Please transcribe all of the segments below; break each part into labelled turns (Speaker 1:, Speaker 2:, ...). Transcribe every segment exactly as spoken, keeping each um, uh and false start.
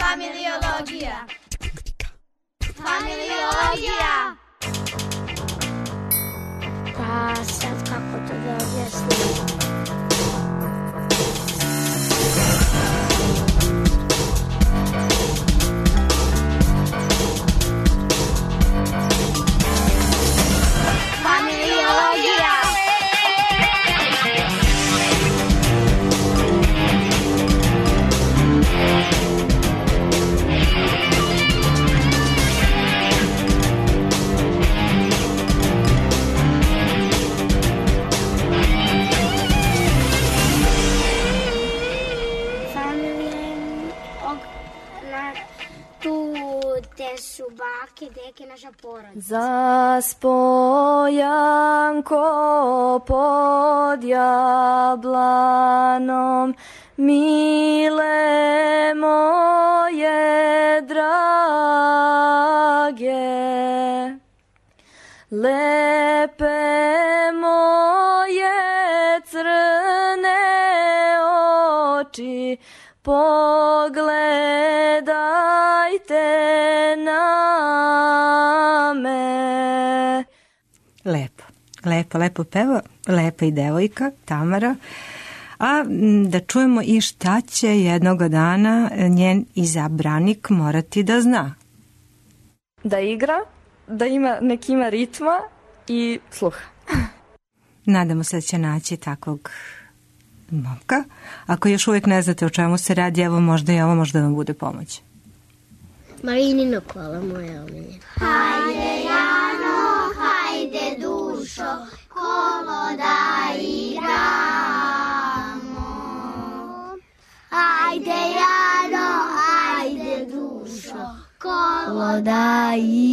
Speaker 1: Familiologija. Familiologija.
Speaker 2: Pa sad kako to da objasnim?
Speaker 1: Familiologija.
Speaker 2: Gde su bake, deke, naša porodica.
Speaker 3: Zaspojanko pod jablanom, mile moje drage, lepe moje crne oči, pogledajte na me.
Speaker 4: Lepo, lepo, lepo peva, lepa i devojka, Tamara. A da čujemo i šta će jednoga dana njen izabranik morati da zna.
Speaker 3: Da igra, da ima neki ima ritma i sluha.
Speaker 4: Nadamo se da će naći takvog momka. Ako još uvijek ne znate o čemu se radi, evo možda i ovo možda vam bude pomoć.
Speaker 2: Marinino kola, moja omiljena.
Speaker 1: Hajde Jano, hajde dušo, kolo da igramo. Hajde Jano, hajde dušo, kolo da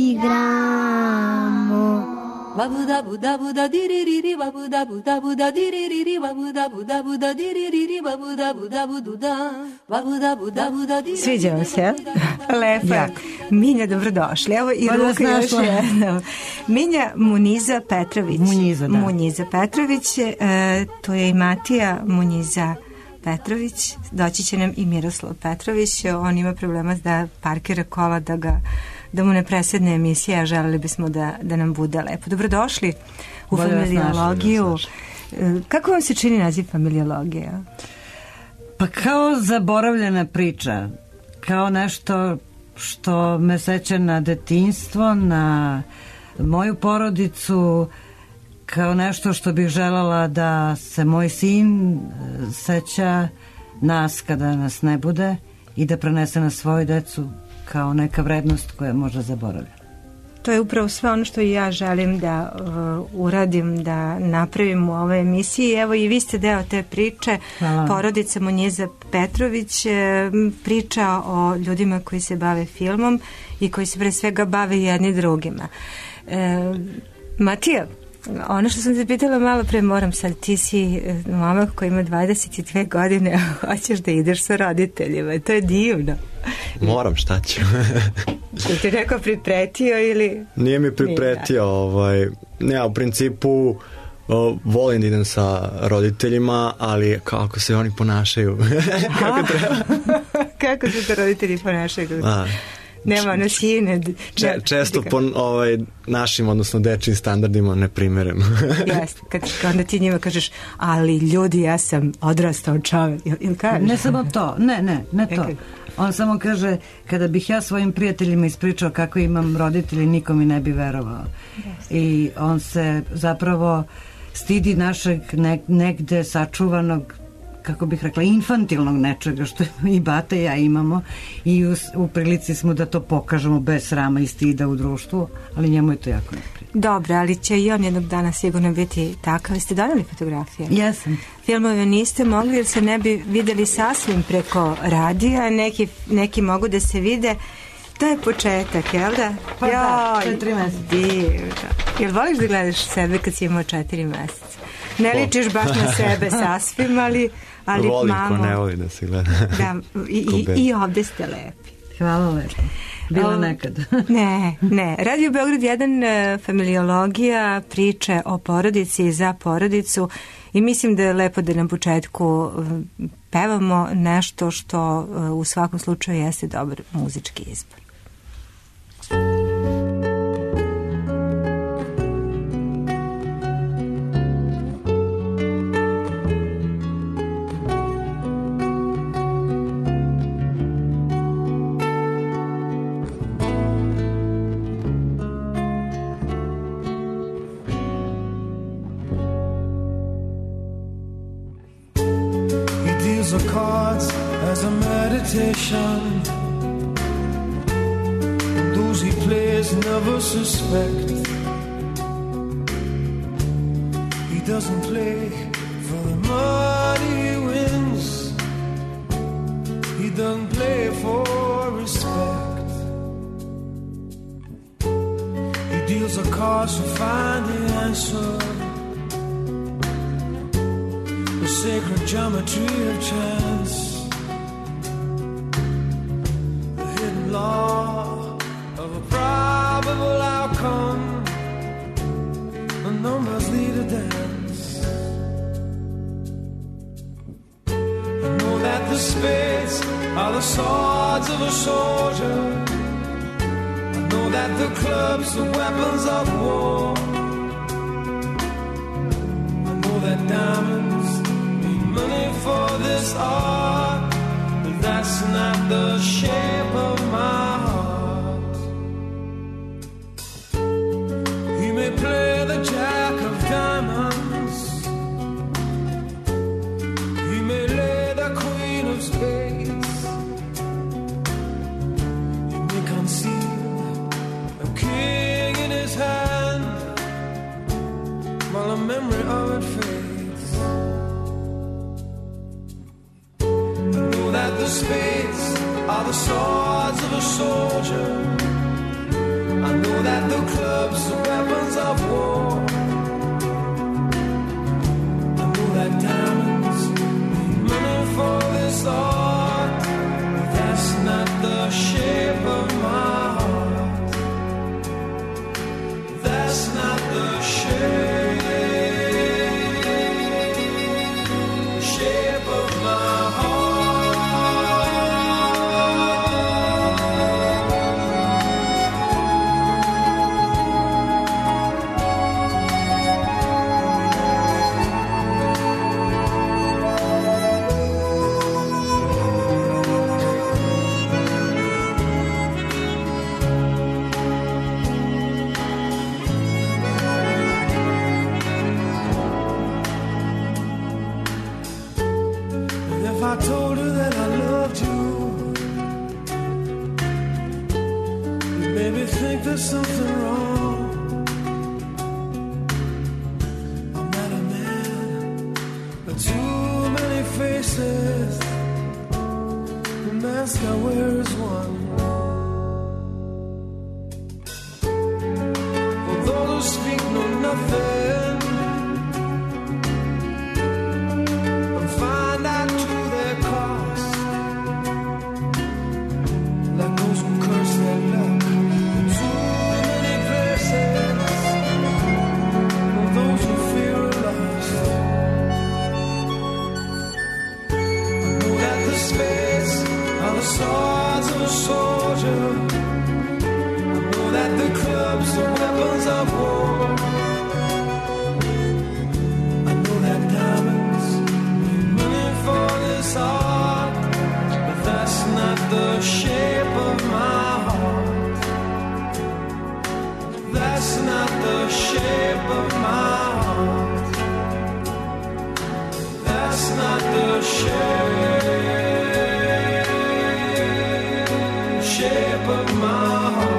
Speaker 1: igramo.
Speaker 5: Babuda buda buda diririri babuda buda buda diririri babuda buda buda diririri babuda buda buda babuda buda buda diririri.
Speaker 4: Sviđa vam se? Lepo. Ja. Minja, dobrodošli. Evo i Ruka još jednom. Minja Muniza Petrović.
Speaker 6: Munjiza, da.
Speaker 4: Munjiza Petrović. E, to je i Matija Munjiza Petrović. Doći će nam i Miroslav Petrović. On ima problema da parkira kola, da ga da mu ne presedne emisija, a želeli bismo da, da nam bude lepo. Dobrodošli u
Speaker 6: Bolje
Speaker 4: familiologiju. Kako vam se čini naziv familiologija?
Speaker 6: Pa kao zaboravljena priča, kao nešto što me seća na detinjstvo, na moju porodicu, kao nešto što bih željela da se moj sin seća nas kada nas ne bude i da prenese na svoju decu kao neka vrednost koja možda zaboravlja.
Speaker 4: To je upravo sve ono što i ja želim da uh, uradim, da napravim u ovoj emisiji. Evo i vi ste deo te priče.
Speaker 6: Hvala.
Speaker 4: Porodica Munjiza Petrović priča o ljudima koji se bave filmom i koji se pre svega bave jedni drugima. E, Matija, ono što sam te pitala malo pre, moram sad, ti si momak koji ima dvadeset dve godine, hoćeš da ideš sa roditeljima, to je divno.
Speaker 7: Moram, šta ću?
Speaker 4: Jel ti neko pripretio ili?
Speaker 7: Nije mi pripretio, ovaj, ne, u principu o, volim da idem sa roditeljima, ali kako se oni ponašaju. Kako treba?
Speaker 4: Kako se to roditelji ponašaju?
Speaker 7: A,
Speaker 4: Nema ono sine.
Speaker 7: Če, često po ovaj, našim, odnosno dečjim standardima neprimereno.
Speaker 4: Jeste, kad onda ti njima kažeš, ali ljudi, ja sam odrastao čovjek. Ili kažeš?
Speaker 6: Ne samo to, ne, ne, ne to. On samo kaže, kada bih ja svojim prijateljima ispričao kako imam roditelji, niko mi ne bi verovao. Yes. I on se zapravo stidi našeg ne, negde sačuvanog, kako bih rekla, infantilnog nečega što i bata i ja imamo i u, u prilici smo da to pokažemo bez srama i stida u društvu, ali njemu je to jako neprijatno.
Speaker 4: Dobro, ali će i on jednog dana sigurno biti takav. Ste doneli fotografije?
Speaker 6: Jesam.
Speaker 4: Filmove niste mogli jer se ne bi videli sasvim preko radija, neki, neki mogu da se vide. To je početak, jel da?
Speaker 6: Pa
Speaker 4: Joj,
Speaker 6: da, četiri meseca.
Speaker 4: Divno. Jel voliš da gledaš sebe kad si imao četiri meseca? Ne ličiš baš na sebe sasvim, ali, ali
Speaker 7: volim
Speaker 4: mamo...
Speaker 7: ko ne voli da se gleda.
Speaker 4: Da, i, i, i ovde ste lepi.
Speaker 6: Hvala lepo. bila nekad.
Speaker 4: Ne, ne. Radio Beograd jedan, familiologija, priče o porodici i za porodicu i mislim da je lepo da na početku pevamo nešto što u svakom slučaju jeste dobar muzički izbor.
Speaker 8: The cards as a meditation, and those he plays never suspect. He doesn't play for the money he wins, he doesn't play for respect. He deals the cards to find the answer, the sacred geometry of chance, the hidden law of a probable outcome, the numbers lead a dance. I know that the spades are the swords of a soldier, I know that the clubs are weapons of war, I know that diamonds money for this art, but that's not the shape of my heart. He may play the jack of diamonds, he may lay the queen of spades, he may conceal a king in his hand while the memory of it fades. That the spades are the swords of a soldier, I know that the clubs are weapons of war, I know that diamonds need money for this art, but that's not the shape of my heart, that's not the shape, shape of my heart. I told her that I loved you, you made me think there's something wrong. I'm not a man, but too many faces, the mask I wear is one. For those who speak know nothing and find out to their cost, like those who curse their luck in too many places, or those who fear are lost. I know that the spades are the swords of a soldier, I know that the clubs are weapons of war, I know that diamonds need money for this art, but that's not the shape of my heart, that's not the shape of my heart, that's not the shape, shape of my heart.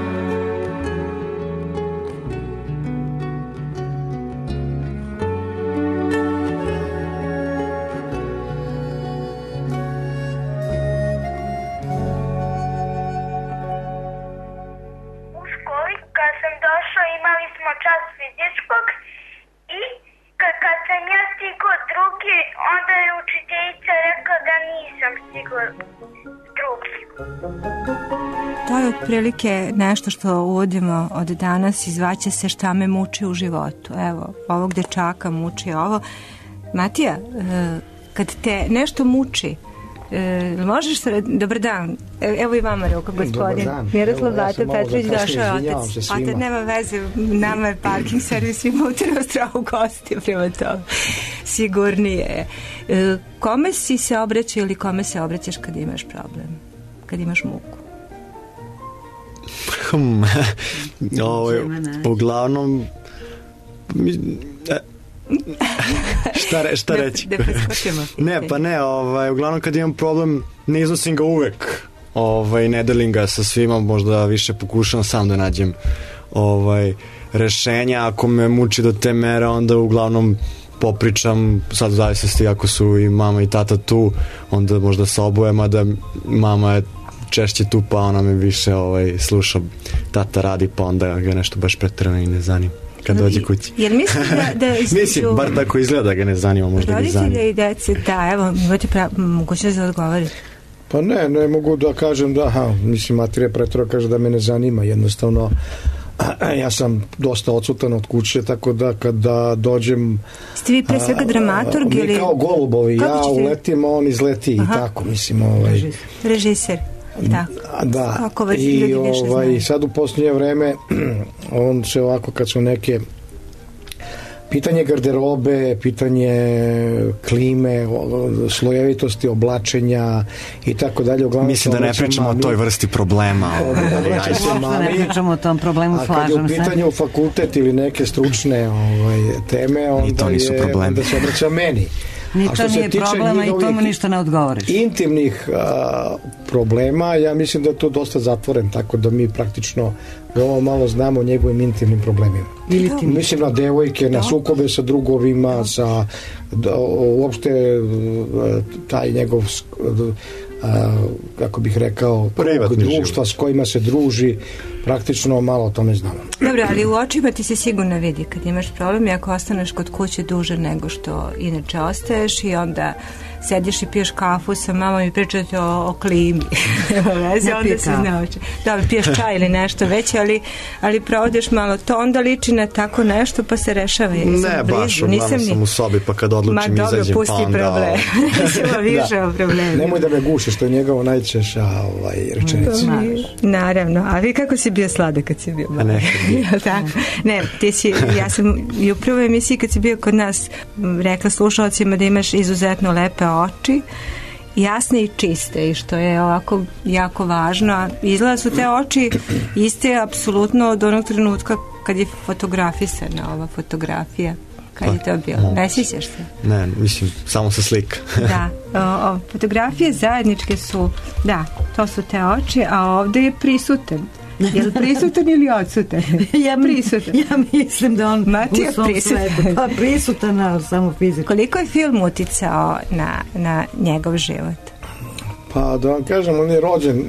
Speaker 9: Čas fizičkog i kad sam ja stigao drugi, onda je učiteljica rekla da nisam stigao drugi.
Speaker 4: To je otprilike nešto što uvodimo od danas i zvaće se Šta me muči u životu. Evo, ovog dečaka muči ovo. Matija, kad te nešto muči, možeš se... Dobar dan. Evo i vama ruka, gospodin. Miroslav Bata Petrović, došao je otac. Otac nema veze, nama je parking servis, ima u Trnostravu gosti, prema tome. Sigurnije je. Kome si se obraćao ili kome se obraćaš kad imaš problem? Kad imaš muku?
Speaker 7: Hmm. Ovo, uglavnom... šta, re, šta reći?
Speaker 4: Da, da preskočimo.
Speaker 7: Ne, pa ne, ovaj, uglavnom kad imam problem ne iznosim ga uvek, ovaj, ne delim ga sa svima, možda više pokušam sam da nađem ovaj, rešenja. Ako me muči do te mere, onda uglavnom popričam, sad u zavisnosti ako su i mama i tata tu, onda možda sa obojema, da mama je češće tu, pa ona me više ovaj, sluša, tata radi, pa onda ga nešto baš pretrano i ne zanima kad dođe kući.
Speaker 4: Jer mislim da, da između...
Speaker 7: Mislim, bar tako izgleda da ga ne zanima, možda ga zanima.
Speaker 4: Roditelje i dece, da, evo, imate pra... mogućnost da odgovori.
Speaker 10: Pa ne, ne mogu da kažem da, aha, mislim, mater je pretro kaže da me ne zanima, jednostavno ja sam dosta odsutan od kuće, tako da kada dođem...
Speaker 4: Ste vi pre svega dramaturg ili...
Speaker 10: Mi kao golubovi, ja uletim, on izleti. Aha. I tako, mislim, ovaj...
Speaker 4: Režiser. Da,
Speaker 10: da. I ovaj, sad u posljednje vreme on se ovako kad su neke pitanje garderobe, pitanje klime, slojevitosti oblačenja i tako dalje.
Speaker 7: Mislim da ne pričamo o toj vrsti problema.
Speaker 6: Ne pričamo o tom problemu, slažem se.
Speaker 10: A kad je u pitanju fakultet ili neke stručne ovaj, teme, onda, je, onda se obraća meni.
Speaker 6: Ni to nije problema i tomu ništa ne odgovoriš.
Speaker 10: Intimnih a, problema, ja mislim da je to dosta zatvoren, tako da mi praktično veoma malo znamo o njegovim intimnim problemima. Mislim na devojke, na sukobe sa drugovima, sa da, uopšte taj njegov a, kako bih rekao društva s kojima se druži, praktično malo o tome znamo.
Speaker 4: Dobro, ali u očima ti se sigurno vidi kad imaš problem i ako ostaneš kod kuće duže nego što inače ostaješ i onda sediš i piješ kafu sa mamom i pričate o, o klimi. Veze, onda se zna. Dobro, piješ čaj ili nešto već, ali, ali provodiš malo to, onda liči na tako nešto pa se rešava.
Speaker 7: Ne, baš, uglavnom sam ni... u sobi pa kad odlučim
Speaker 4: Ma,
Speaker 7: izađem
Speaker 4: dobro, pa onda... problem. Nisimo više o problemu.
Speaker 10: Nemoj da me gušiš, to je njegovo najčešća ovaj, rečenica.
Speaker 4: Naravno, a vi kako si bio sladak kad si bio malo?
Speaker 7: Ne,
Speaker 4: ne, ti si, ja sam i u prvoj emisiji kad si bio kod nas rekla slušalcima da imaš izuzetno lepe oči, jasne i čiste, i što je ovako jako važno. Izgleda su te oči iste apsolutno od onog trenutka kad je fotografisana ova fotografija. Kad je to bilo? Ne sjećaš se?
Speaker 7: Ne, mislim, samo sa slika.
Speaker 4: Da, o, o, fotografije zajedničke su, da, to su te oči, a ovde je prisutan. Je li prisutan ili odsutan?
Speaker 6: Ja, prisutan. Ja mislim da on
Speaker 4: Matija
Speaker 6: u svom svetu. Pa prisutan, ali samo fizički.
Speaker 4: Koliko je film uticao na, na njegov život?
Speaker 10: Pa da vam kažem, on je rođen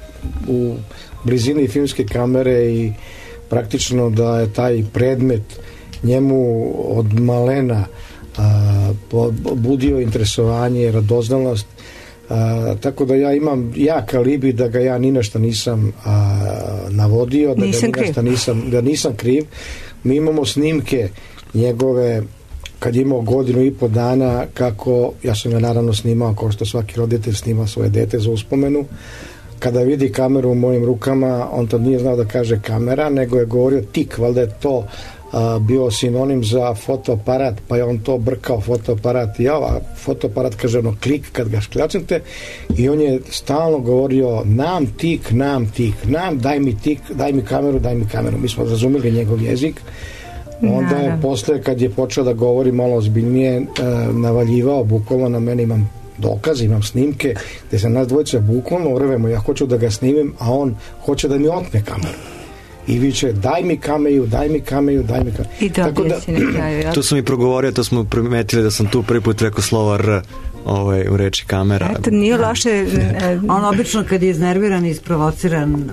Speaker 10: u blizini filmske kamere i praktično da je taj predmet njemu od malena a, budio interesovanje, radoznalost. A, tako da ja imam jak alibi da ga ja ni nešto nisam a, navodio, da
Speaker 4: nisam
Speaker 10: ga ni nešto nisam, da nisam kriv. Mi imamo snimke njegove kad je imao godinu i po dana, kako ja sam ga naravno snimao kao što svaki roditelj snima svoje dete za uspomenu. Kada vidi kameru u mojim rukama, on tad nije znao da kaže kamera, nego je govorio tik, valjda je to a, bio sinonim za fotoaparat, pa je on to brkao fotoaparat i ja, a fotoaparat kaže ono klik kad ga škljačnete, i on je stalno govorio nam tik, nam tik, nam daj mi tik, daj mi kameru, daj mi kameru. Mi smo razumeli njegov jezik. Onda je posle kad je počeo da govori malo ozbiljnije, navaljivao bukvalno na mene, imam dokaz, imam snimke gde se nas dvojica bukvalno urevemo, ja hoću da ga snimim, a on hoće da mi otme kameru i viče daj mi kameju, daj mi kameju, daj mi kameju.
Speaker 4: I dobije da, si na kraju. Ja?
Speaker 7: To sam i progovorio, to smo primetili da sam tu prvi put rekao slovo R ovaj, u reči kamera.
Speaker 4: Eto, nije loše.
Speaker 6: On obično kad je iznerviran i isprovociran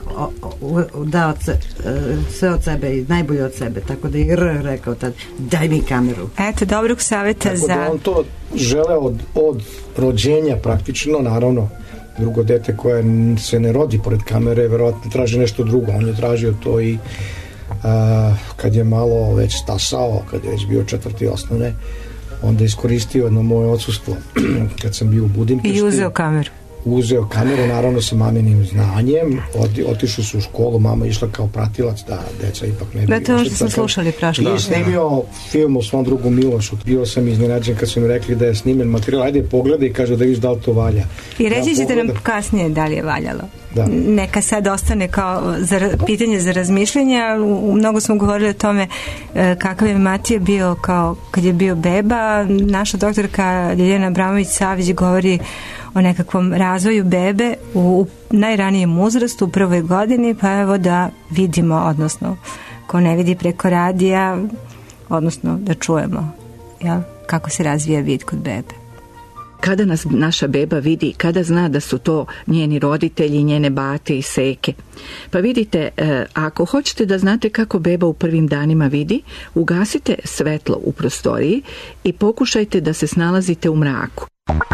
Speaker 6: da od se, sve od sebe i najbolje od sebe, tako da je R rekao tad daj mi kameru.
Speaker 4: Eto, dobrog savjeta
Speaker 10: tako
Speaker 4: za...
Speaker 10: da on to žele od, od rođenja praktično, naravno drugo dete koje se ne rodi pored kamere, verovatno traži nešto drugo. On je tražio to i a, kad je malo već stasao, kad je već bio četvrti osnovne, onda je iskoristio na moje odsustvo kad sam bio u Budimpešti.
Speaker 4: I uzeo kameru. Uzeo
Speaker 10: kameru, naravno sa maminim znanjem, Oti, otišli su u školu, mama išla kao pratilac, da deca ipak ne bi...
Speaker 4: Da, to što smo slušali prašli.
Speaker 10: I snimio film o svom drugu Milošu. Bio sam iznenađen kad su mi rekli da je snimen materijal, ajde pogledaj, kaže da viš da li to valja.
Speaker 4: I reći ja, ćete nam kasnije da li je valjalo. Da. Neka sad ostane kao za, pitanje za razmišljanje. U, mnogo smo govorili o tome e, kakav je Matija bio kao kad je bio beba. Naša doktorka Ljiljana Abramović-Savić govori o nekakvom razvoju bebe u, u najranijem uzrastu, u prvoj godini, pa evo da vidimo, odnosno ko ne vidi preko radija, odnosno da čujemo, jel, kako se razvija vid kod bebe.
Speaker 11: Kada nas naša beba vidi, kada zna da su to njeni roditelji, njene bate i seke. Pa vidite, ako hoćete da znate kako beba u prvim danima vidi, ugasite svetlo u prostoriji i pokušajte da se snalazite u mraku.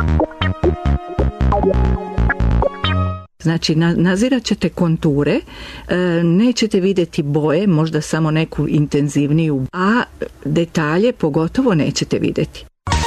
Speaker 11: Znači, nazirat ćete konture, nećete vidjeti boje, možda samo neku intenzivniju, a detalje pogotovo nećete vidjeti.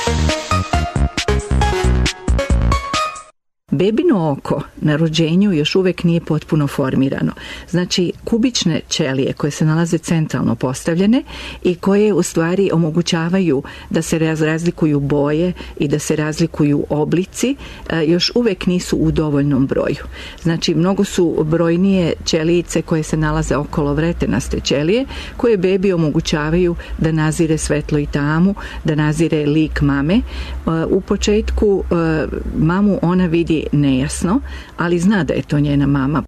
Speaker 11: Bebino oko na rođenju još uvijek nije potpuno formirano. Znači, kubične ćelije koje se nalaze centralno postavljene i koje u stvari omogućavaju da se razlikuju boje i da se razlikuju oblici, još uvijek nisu u dovoljnom broju. Znači, mnogo su brojnije ćelijice koje se nalaze okolo vretenaste ćelije, koje bebi omogućavaju da nazire svetlo i tamu, da nazire lik mame. U početku mamu ona vidi nejasno, ali zna da je to njena mama.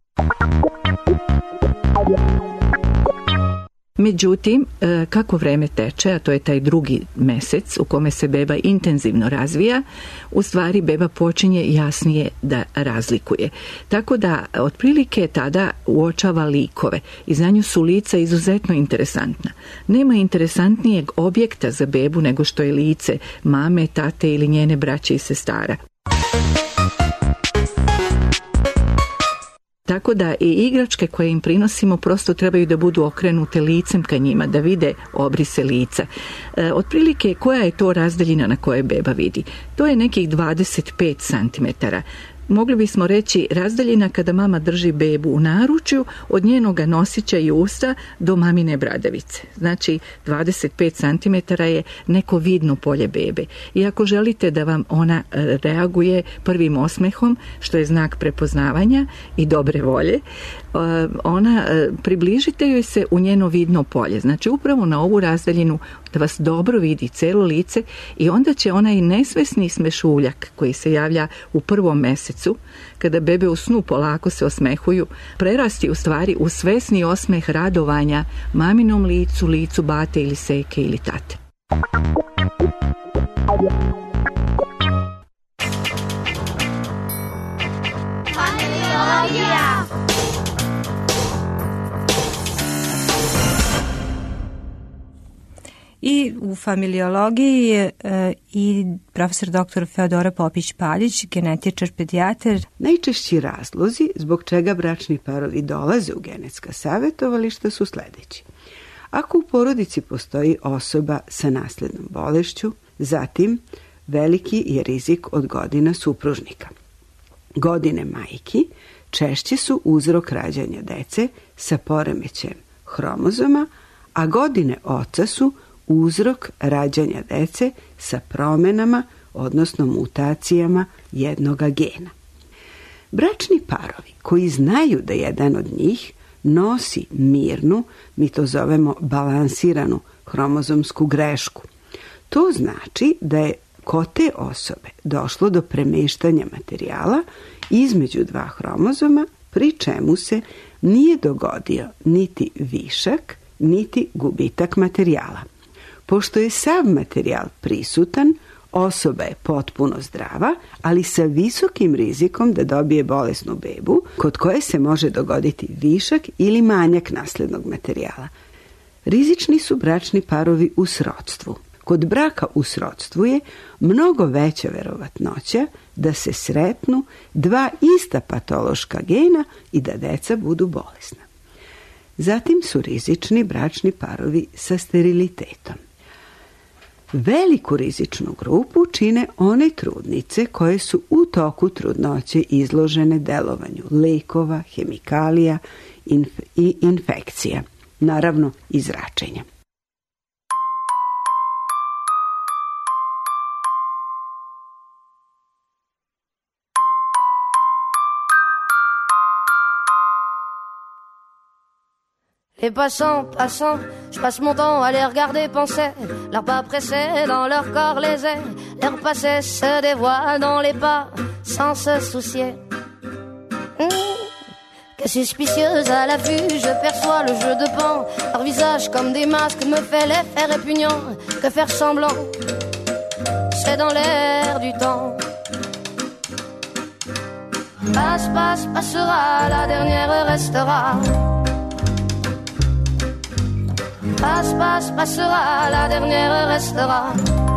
Speaker 11: Međutim, kako vreme teče, a to je taj drugi mesec u kome se beba intenzivno razvija, u stvari beba počinje jasnije da razlikuje. Tako da, otprilike tada uočava likove i za nju su lica izuzetno interesantna. Nema interesantnijeg objekta za bebu nego što je lice mame, tate ili njene braće i sestara. Tako da i igračke koje im prinosimo prosto trebaju da budu okrenute licem ka njima, da vide obrise lica. E, otprilike koja je to razdaljina na kojoj beba vidi? To je nekih dvadeset pet centimetara. Mogli bismo reći razdaljina kada mama drži bebu u naručju od njenoga nosića i usta do mamine bradavice. Znači dvadeset pet centimetara je neko vidno polje bebe. I ako želite da vam ona reaguje prvim osmehom, što je znak prepoznavanja i dobre volje, ona, približite joj se u njeno vidno polje. Znači upravo na ovu razdaljinu da vas dobro vidi celo lice i onda će onaj nesvesni smešuljak koji se javlja u prvom mesecu, kada bebe u snu polako se osmehuju, prerasti u stvari u svesni osmeh radovanja maminom licu, licu bate ili seke ili tate.
Speaker 1: Familiologija.
Speaker 4: I u familiologiji je e, i profesor doktor Feodora Popić-Paljić, genetičar, pedijatar.
Speaker 12: Najčešći razlozi zbog čega bračni parovi dolaze u genetska savjetovališta su sljedeći. Ako u porodici postoji osoba sa naslednom bolešću, zatim veliki je rizik od godina supružnika. Godine majki češće su uzrok rađanja dece sa poremećajem hromozoma, a godine oca su uzrok rađanja dece sa promenama, odnosno mutacijama jednoga gena. Bračni parovi koji znaju da jedan od njih nosi mirnu, mi to zovemo balansiranu hromozomsku grešku. To znači da je kod te osobe došlo do premeštanja materijala između dva hromozoma, pri čemu se nije dogodio niti višak, niti gubitak materijala. Pošto je sav materijal prisutan, osoba je potpuno zdrava, ali sa visokim rizikom da dobije bolesnu bebu, kod koje se može dogoditi višak ili manjak naslednog materijala. Rizični su bračni parovi u srodstvu. Kod braka u srodstvu je mnogo veća verovatnoća da se sretnu dva ista patološka gena i da deca budu bolesna. Zatim su rizični bračni parovi sa sterilitetom. Veliku rizičnu grupu čine one trudnice koje su u toku trudnoće izložene delovanju lekova, hemikalija inf- i infekcija, naravno i zračenja.
Speaker 13: Les passants, passants, je passe mon temps à les regarder penser. Leurs pas pressés dans leur corps les ailes. Leur passé se dévoile dans les pas sans se soucier. Mmh. Que suspicieuse à la vue, je perçois le jeu de pan. Leur visage comme des masques me fait l'effet répugnant. Que faire semblant, c'est dans l'air du temps. Passe, passe, passera, la dernière restera. Passe, passe, passera, la dernière restera.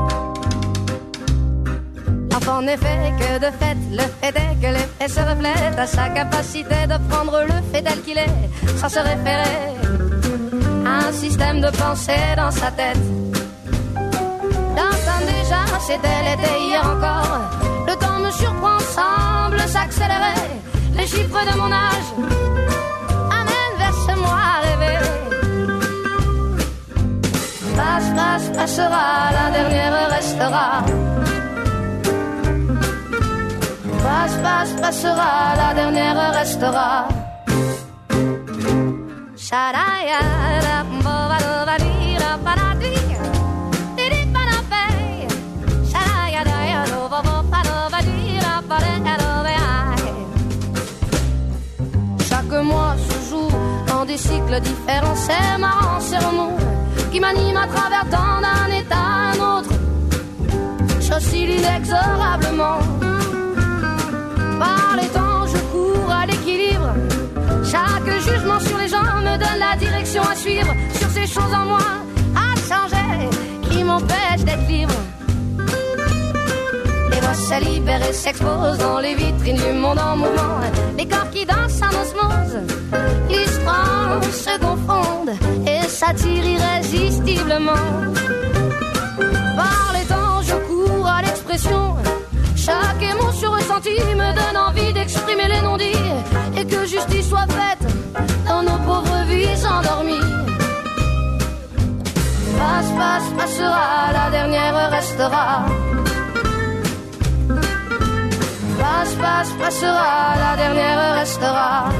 Speaker 13: Enfin, en effet, que de fait, le fait est que l'effet se reflète à sa capacité de prendre le fait tel qu'il est, sans se référer à un système de pensée dans sa tête. D'un temps déjà, c'était l'été hier encore. Le temps me surprend, semble s'accélérer. Les chiffres de mon âge amènent vers ce moi rêvé. Passe, passe, passera, la dernière restera. Passe, passe, passera, la dernière restera. Chaque mois se joue dans des cycles différents. C'est marrant, c'est remous qui m'anime à travers tant d'un état à un autre. J'oscille inexorablement. Par les temps, je cours à l'équilibre. Chaque jugement sur les gens me donne la direction à suivre. Sur ces choses en moi à changer qui m'empêchent d'être libre. Les voix se libèrent et s'exposent dans les vitrines du monde en mouvement. Les corps qui dansent en osmose, l'histoire se confondent et s'attirent irrésistiblement. Par les temps, je cours à l'expression. Chaque émotion ressentie me donne envie d'exprimer les non-dits et que justice soit faite dans nos pauvres vies endormies. Passe, passe, passera, la dernière restera. Passe, passe, passera, la dernière restera.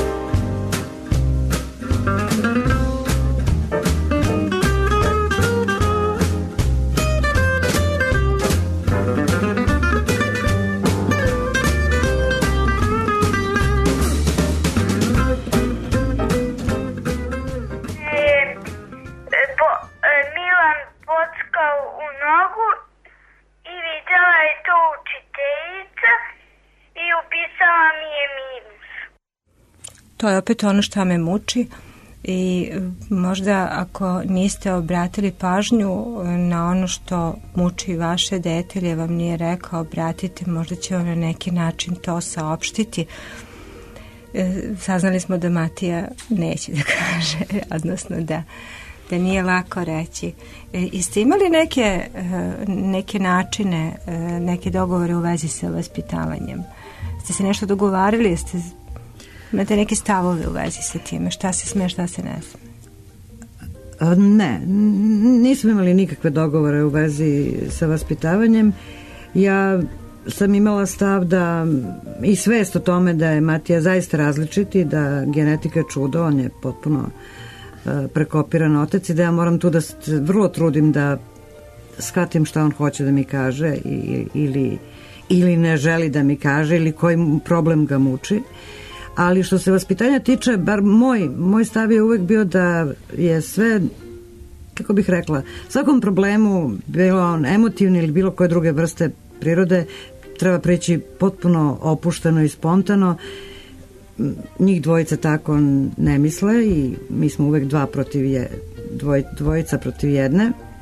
Speaker 9: Milan pockao u nogu i vidjela je to učiteljica i upisala mi je minus.
Speaker 4: To je opet ono što me muči i možda ako niste obratili pažnju na ono što muči vaše dete ili vam nije rekao, obratite, možda će on na neki način to saopštiti. Saznali smo da Matija neće da kaže, odnosno da da nije lako reći. I ste imali neke, neke načine, neke dogovore u vezi sa vaspitavanjem? Ste se nešto dogovarali? Jeste, imate neke stavove u vezi sa time? Šta se sme, šta se ne sme?
Speaker 6: Ne, nismo imali nikakve dogovore u vezi sa vaspitavanjem. Ja sam imala stav da i svest o tome da je Matija zaista različiti, da genetika je čudo, on je potpuno prekopiran otac i da ja moram tu da se vrlo trudim da shvatim šta on hoće da mi kaže ili, ili ne želi da mi kaže ili koji problem ga muči. Ali što se vaspitanja tiče, bar moj, moj stav je uvek bio da je sve, kako bih rekla, svakom problemu, bilo on emotivni ili bilo koje druge vrste prirode, treba preći potpuno opušteno i spontano. Njih dvojica tako ne misle i mi smo uvek dva protiv je, dvoj, dvojica protiv jedne.
Speaker 10: Ja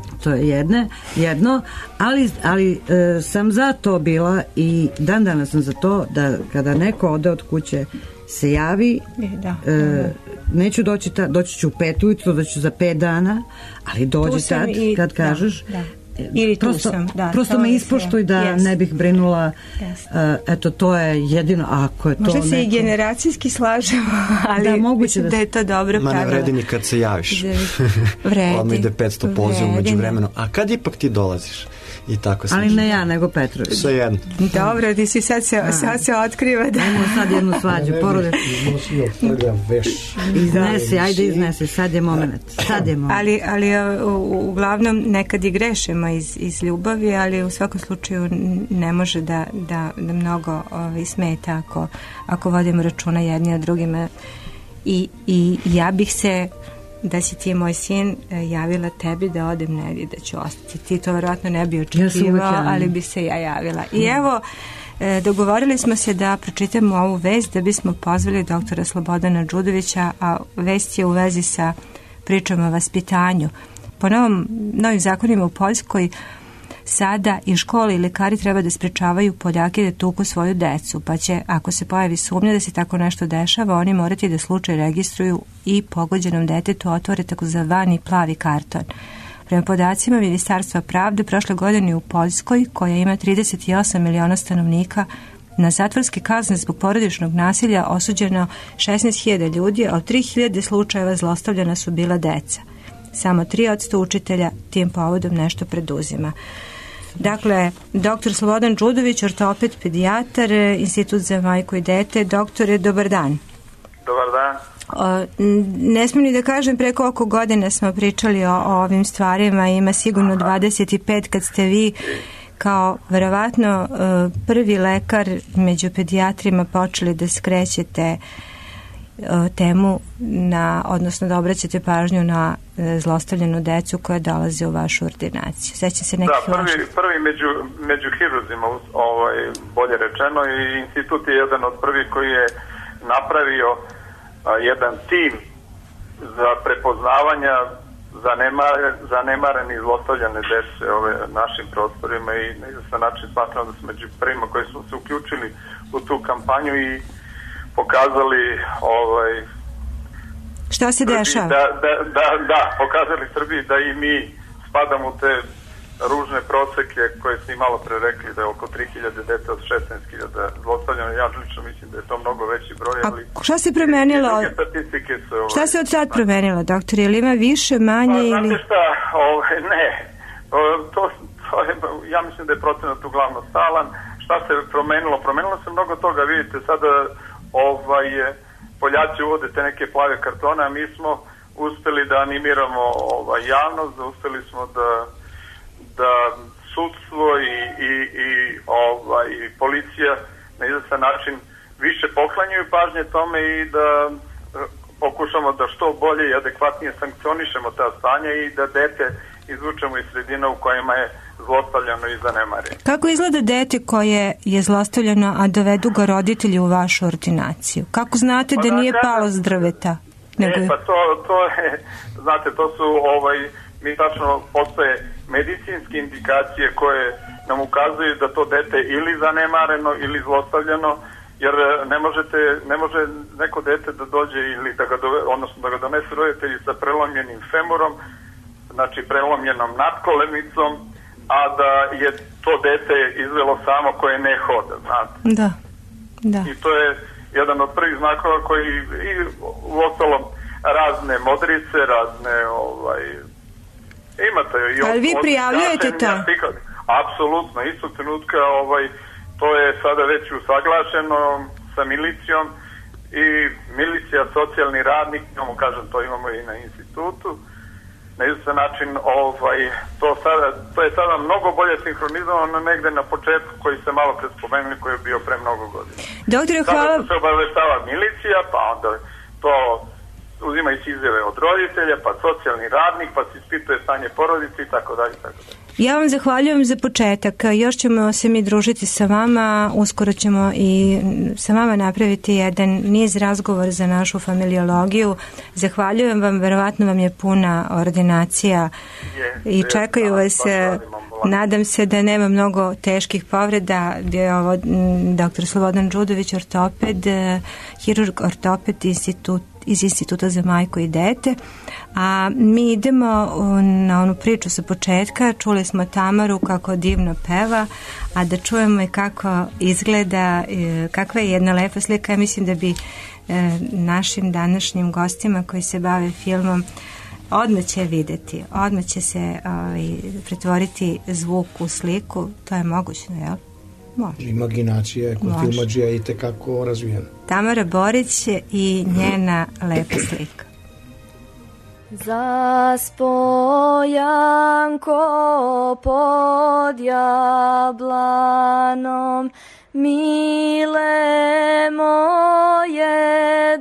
Speaker 6: To je jedne, jedno, ali, ali e, sam za to bila i dan danas sam za to da kada neko ode od kuće se javi,
Speaker 4: da,
Speaker 6: e,
Speaker 4: da.
Speaker 6: neću doći, ta, doći ću u pet ujutro, doći ću za pet dana, ali dođi tad
Speaker 4: i,
Speaker 6: kad kažeš.
Speaker 4: Da, da. Ili tu
Speaker 6: prosto,
Speaker 4: sam, da.
Speaker 6: Prosto me ispoštuj da
Speaker 4: yes.
Speaker 6: ne bih brinula, yes. uh, eto to je jedino, ako je to
Speaker 4: možda se
Speaker 6: neko...
Speaker 4: i generacijski slažemo, ali
Speaker 6: da, moguće
Speaker 4: mislim da,
Speaker 6: da
Speaker 4: je to dobro pravilo.
Speaker 7: Ma ne vredi ni kad se javiš.
Speaker 4: Vredi.
Speaker 7: Odmah ide petsto poziva umeđu vremenu. A kad ipak ti dolaziš? I tako
Speaker 6: ali ne ja, nego Petrović.
Speaker 7: Sve jedno.
Speaker 4: Dobro, ti si sad se, sad se otkriva da...
Speaker 6: Ajmo sad jednu svađu. Porode.
Speaker 10: Iznosio veš.
Speaker 6: Iznesi, ajde iznesi, sad je moment. Sad je moment.
Speaker 4: Ali, ali u, uglavnom nekad i grešimo iz, iz ljubavi, ali u svakom slučaju ne može da, da, da mnogo ovaj, smeta ako, ako vodimo računa jedni o drugima. I, i ja bih se, da si ti moj sin, javila tebi da odem negdje, da ću ostati. Ti to vjerojatno ne bi očekivao, ja ali bi se ja javila. I evo, dogovorili smo se da pročitamo ovu vest da bismo pozvali doktora Slobodana Đudovića, a vest je u vezi sa pričama o vaspitanju. Po novom, novim zakonima u Poljskoj sada i škole i lekari treba da sprečavaju Poljake da tuku svoju decu, pa će, ako se pojavi sumnja da se tako nešto dešava, oni morati da slučaj registruju i pogođenom detetu otvore takozvani plavi karton. Prema podacima Ministarstva pravde, prošle godine u Poljskoj, koja ima trideset osam miliona stanovnika, na zatvorske kazne zbog porodičnog nasilja osuđeno šesnaest hiljada ljudi, a od tri hiljade slučajeva zlostavljana su bila deca. Samo tri posto učitelja tim povodom nešto preduzima. Dakle, doktor Slobodan Đudović, ortoped, pedijatar, Institut za majku i dete. Doktore, dobar dan.
Speaker 14: Dobar dan.
Speaker 4: O, ne smijem ni da kažem pre koliko godina smo pričali o, o ovim stvarima, ima sigurno dvadeset pet kad ste vi kao verovatno prvi lekar među pedijatrima počeli da skrećete temu na, odnosno da obraćate pažnju na zlostavljenu decu koja dolaze u vašu ordinaciju. Sećam se nekih
Speaker 14: da, prvi,
Speaker 4: vaših...
Speaker 14: prvi među, među hirurzima, ovaj, bolje rečeno, i institut je jedan od prvih koji je napravio a, jedan tim za prepoznavanja zanemare, zanemarene i zlostavljane dece ove našim prostorima i na izvestan način smatram da smo među prvima koji smo se uključili u tu kampanju i pokazali ovaj
Speaker 4: šta se dešava?
Speaker 14: Da, da, da, da, pokazali Srbiji da i mi spadamo u te ružne proseke koje ste i malo pre rekli da je oko tri hiljade dete od šesnaest hiljada zlostavljeno. Ja lično mislim da je to mnogo veći broj. Ali
Speaker 4: a šta se promenilo?
Speaker 14: Statistike su, ovaj,
Speaker 4: šta se od sad promenilo, doktor? Je li ima više, manje
Speaker 14: pa,
Speaker 4: ili...
Speaker 14: Znate šta, ovaj, ne. O, to, to je, ja mislim da je procenat uglavnom stalan. Šta se promenilo? Promenilo se mnogo toga. Vidite, sada ovaj, Poljaci uvode te neke plave kartone, a mi smo uspeli da animiramo ovaj, javnost, da uspeli smo da, da sudstvo i, i, i ovaj, policija na izvestan način više poklanjaju pažnje tome i da pokušamo da što bolje i adekvatnije sankcionišemo ta stanja i da dete izvučemo iz sredina u kojima je zlostavljano i zanemareno.
Speaker 4: Kako izgleda dete koje je zlostavljano, a dovedu ga roditelji u vašu ordinaciju? Kako znate pa da, da nije kada... palo s drveta? Nego...
Speaker 14: E, pa to, to je, znate, to su, ovaj, mi tačno postoje medicinske indikacije koje nam ukazuju da to dete ili zanemareno ili zlostavljano, jer ne možete, ne može neko dete da dođe ili da ga dove, odnosno da ga donesu roditelji sa prelomljenim femorom, znači prelomljenom natkolemicom, a da je to dete izvelo samo koje ne hoda, znate.
Speaker 4: Da, da.
Speaker 14: I to je jedan od prvih znakova koji i u ostalom razne modrice, razne ovaj, imate i
Speaker 4: ali vi prijavljujete to?
Speaker 14: Apsolutno, istog trenutka ovaj, to je sada već usaglašeno sa milicijom i milicija, socijalni radnik, imamo, kažem, to imamo i na institutu. Na izvestan način ovaj, to, sada, to je sada mnogo bolje sinhronizovano negde na početku koji ste malo pre spomenuli, koji je bio pre mnogo godina.
Speaker 4: Doktore, hvala.
Speaker 14: Sada se obaveštava milicija, pa onda to uzima iz izjave od roditelja, pa socijalni radnik, pa se ispituje stanje porodice i tako dalje, tako dalje.
Speaker 4: Ja vam zahvaljujem za početak. Još ćemo se mi družiti sa vama. Uskoro ćemo i sa vama napraviti jedan niz razgovor za našu familiologiju. Zahvaljujem vam. Verovatno vam je puna ordinacija i čekaju vas. Nadam se da nema mnogo teških povreda. Bio je ovo doktor Slobodan Đudović, ortoped, hirurg, ortoped, institut iz Instituta za majku i dete. A mi idemo na onu priču sa početka. Čuli smo Tamaru kako divno peva, a da čujemo i kako izgleda, kakva je jedna lepa slika. Ja mislim da bi našim današnjim gostima koji se bave filmom odmah će videti, odmah će se ovaj, pretvoriti zvuk u sliku. To je mogućno, jel? Može.
Speaker 10: Imaginacija je kod filmadžija i tekako razvijena.
Speaker 4: Tamara Borić i njena lepa slika.
Speaker 3: Zaspo Janko pod jablanom, mile moje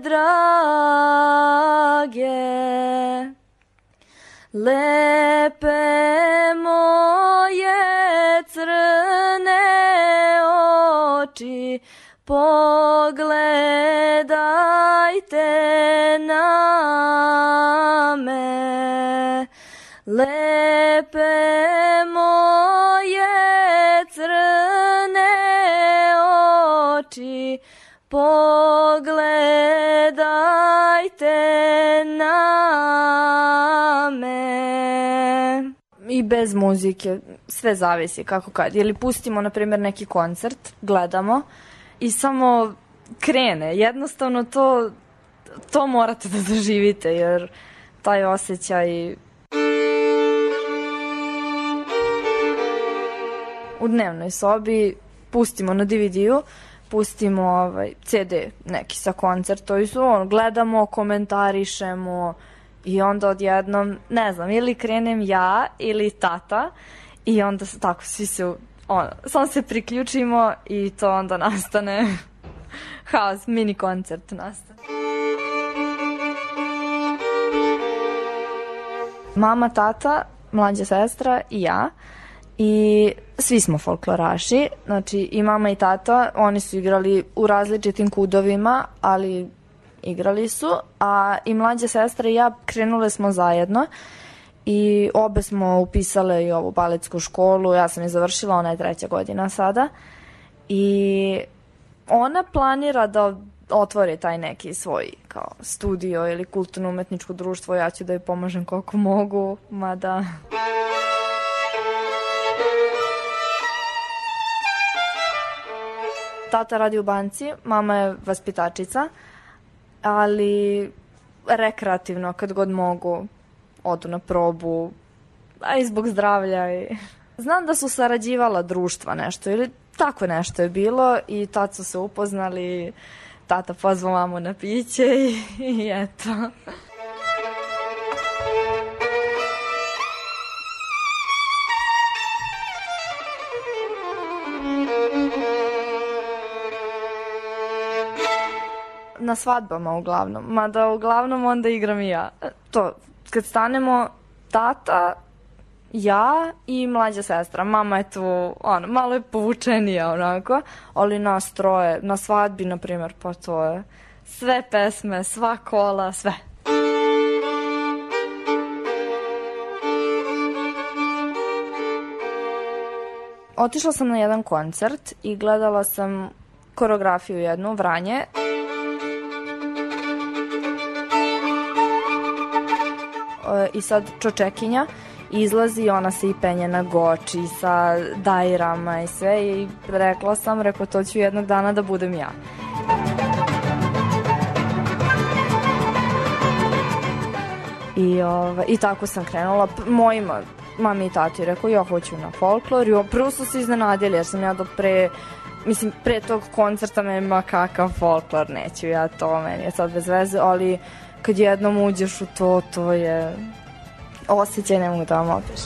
Speaker 3: drage, lepe moje crne oči, pogledajte na me, lepe moje crne oči, pogledajte na me. I bez muzike, sve zavisi kako kad. Ili pustimo, na primjer, neki koncert, gledamo i samo krene. Jednostavno to, to morate da doživite, jer taj osjećaj u dnevnoj sobi pustimo na D V D-u, pustimo ovaj, C D neki sa koncerta i su, on, gledamo, komentarišemo i onda odjednom, ne znam, ili krenem ja ili tata i onda tako svi se, on, samo se priključimo i to onda nastane haos, mini koncert nastane. Mama, tata, mlađa sestra i ja i svi smo folkloraši, znači i mama i tata, oni su igrali u različitim kudovima, ali igrali su, a i mlađa sestra i ja krenule smo zajedno i obe smo upisale i ovu baletsku školu, ja sam je završila, ona je treća godina sada i ona planira da otvori taj neki svoj kao studio ili kulturno-umetničko društvo, ja ću da joj pomažem koliko mogu, mada... Tata radi u banci, mama je vaspitačica, ali rekreativno kad god mogu odu na probu, a i zbog zdravlja. I... Znam da su sarađivala društva nešto ili tako nešto je bilo i tad su se upoznali, tata pozvao mamu na piće i, i eto. Na svadbama uglavnom, mada uglavnom onda igram i ja. To, kad stanemo, tata, ja i mlađa sestra. Mama je tu, ono, malo je povučenija onako, ali nas troje, na svadbi, na primjer, pa to je sve pesme, sva kola, sve. Otišla sam na jedan koncert i gledala sam koreografiju jednu, Vranje. I sad Čočekinja izlazi, ona se i penje na goči sa dajrama i sve i rekla sam, rekao, to ću jednog dana da budem ja. I, ova, i tako sam krenula. Mojima, mami i tati, rekao, ja hoću na folklor i prvo su se iznenadili jer sam ja do pre, mislim, pre tog koncerta me ima kakav folklor, neću ja to, meni je sad bez veze, ali kad jednom uđeš u to, to je osjećaj, ne mogu da vam opišem.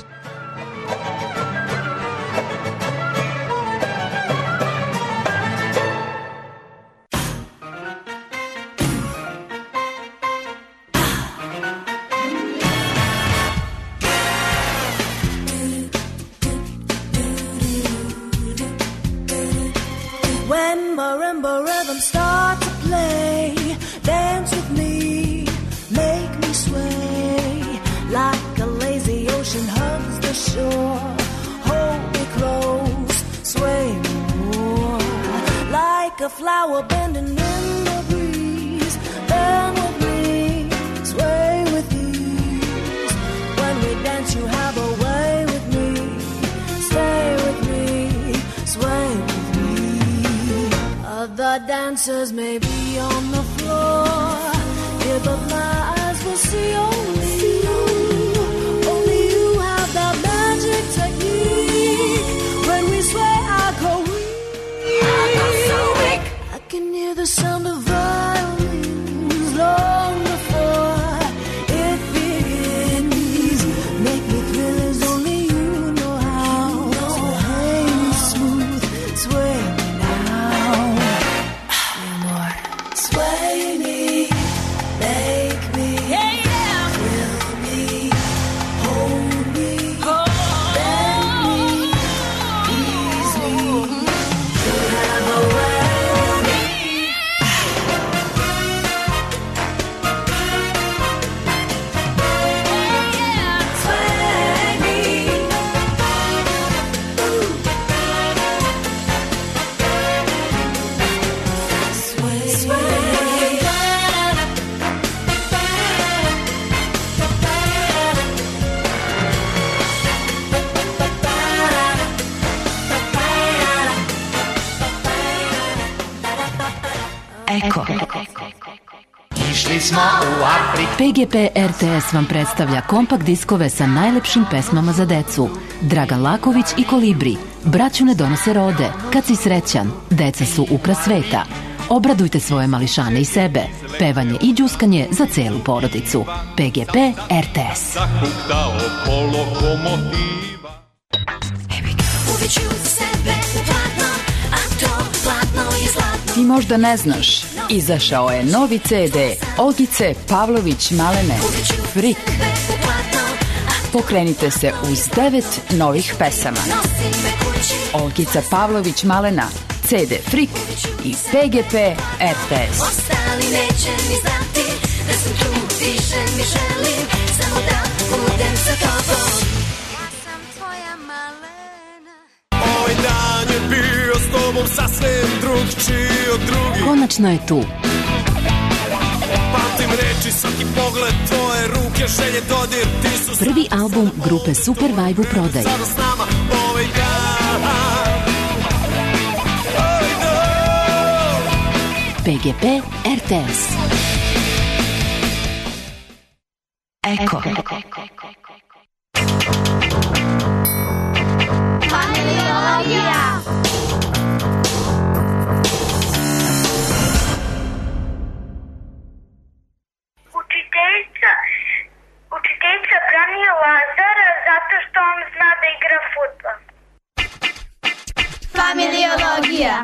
Speaker 15: When marimba rhythms start to play, dance with me, make me sway, like a lazy ocean hugs the shore. Hold me close, sway me more, like a flower bending in the breeze. Bend with me, sway with ease. When we dance, you have a way with me. Stay with me, sway with me. Other dancers may be on the floor, yeah, but my eyes will see only you. Only you have that magic technique. When we sway, I go weak. I go so weak. I can hear the sound of violins long before it begins. Make me thrill as only you know how. Sway me smooth, sway me now. More. Sway me, make me, yeah, yeah. Thrill me, hold me, bend me, ease me. You have a way with me. Sway me. Sway, sway.
Speaker 16: Eko. Išli smo u Afriku. P G P R T S vam predstavlja kompakt diskove sa najlepšim pesmama za decu. Dragan Laković i Kolibri. Braću ne donose rode. Kad si srećan, deca su ukras sveta. Obradujte svoje mališane i sebe. Pevanje i đuskanje za celu porodicu. P G P R T S.
Speaker 8: Zahuktao po lokomotiva.
Speaker 15: Uvijek ću za sebe hladno, a to hladno je zlatno.
Speaker 16: Ti možda ne znaš, izašao je novi C D Olgice Pavlović Malene Frik. Pokrenite se uz devet novih pesama. Olgica Pavlović Malena, C D Frik i P G P R T S.
Speaker 15: Ostali neće ni znati da sam tu, više mi želim samo da budem sa tobom. Ja sam tvoja malena.
Speaker 8: Ovaj dan je bio s tobom sasvim drugčiji od drugih.
Speaker 16: Konačno je tu.
Speaker 8: Pamtim reči, svaki pogled, tvoje ruke, želje, dodir, ti su
Speaker 16: Prvi album grupe Super Vibe u prodaji.
Speaker 8: sada s nama ovaj dan. Ovaj dan.
Speaker 16: P G P R T S. Eko.
Speaker 1: Familiologija.
Speaker 9: Učiteljica, učiteljica brani Lazara zato što on zna da igra fudbal.
Speaker 1: Familiologija.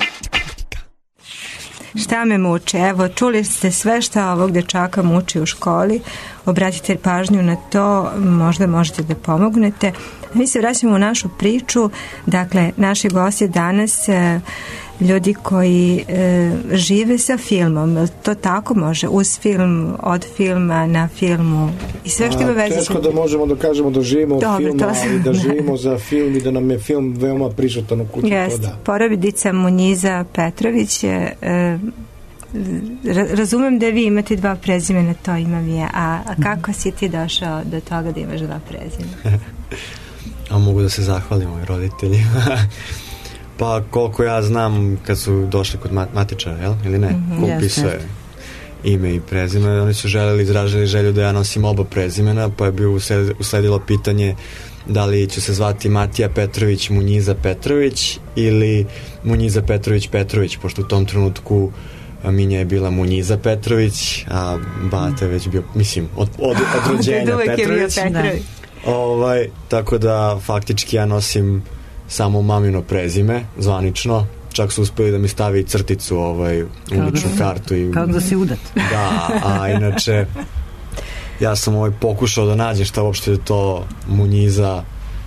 Speaker 4: Šta me muči? Evo, čuli ste sve šta ovog dečaka muči u školi. Obratite pažnju na to, možda možete da pomognete. Mi se vraćamo u našu priču. Dakle, naši gosti danas e, ljudi koji e, žive sa filmom. To tako može? Uz film, od filma, na filmu i sve što ima veze.
Speaker 10: Teško da možemo da kažemo da živimo od filma, ali da živimo za film i da nam je film veoma prisutan u kući.
Speaker 4: Jeste. Porodica Munjiza Petrović je... E, razumem da vi imate dva prezimena, to imam je, a, a kako si ti došao do toga da imaš dva prezimena?
Speaker 7: A mogu da se zahvalim ovim roditeljima. Pa koliko ja znam kad su došli kod mat- matičara, jel? Ili ne?
Speaker 4: Mm-hmm,
Speaker 7: ko upisuje ime i prezime, oni su želeli, izražili želju da ja nosim oba prezimena, pa je bio usled, usledilo pitanje da li ću se zvati Matija Petrović Munjiza Petrović ili Munjiza Petrović Petrović, pošto u tom trenutku Minja je bila Munjiza Petrović, a Bata je već bio, mislim, od, od, od rođenja Petrović.
Speaker 4: Petrović.
Speaker 7: Ovaj, tako da faktički ja nosim samo mamino prezime, zvanično. Čak su uspeli da mi stavi crticu ovaj, u ličnu kartu. I,
Speaker 6: kao da si udat.
Speaker 7: Da, a inače ja sam ovaj pokušao da nađem šta uopšte je to Munjiza